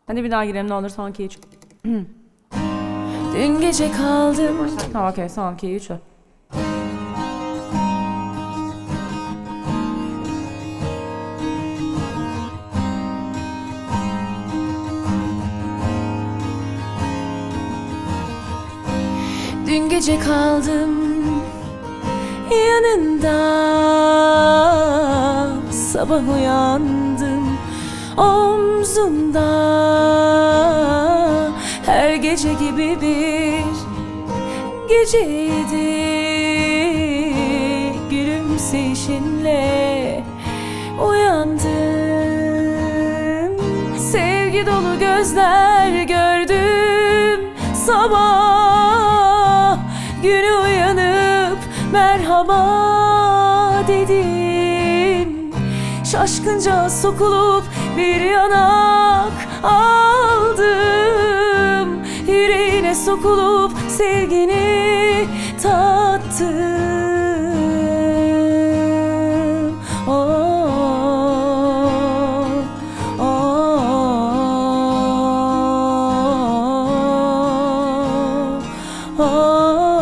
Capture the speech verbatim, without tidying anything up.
Hadi bir daha girelim ne olur, son iki üç. Dün gece kaldım. Tamam okey, son iki üç. Dün gece kaldım yanında, sabah uyandım omzunda. Her gece gibi bir geceydi, gülümseyişinle uyandım. Sevgi dolu gözler gördüm sabah, güne uyanıp merhaba dedim. Şaşkınca sokulup bir yanak aldım, yüreğine sokulup sevgini tattım. Oh, oh, oh, oh.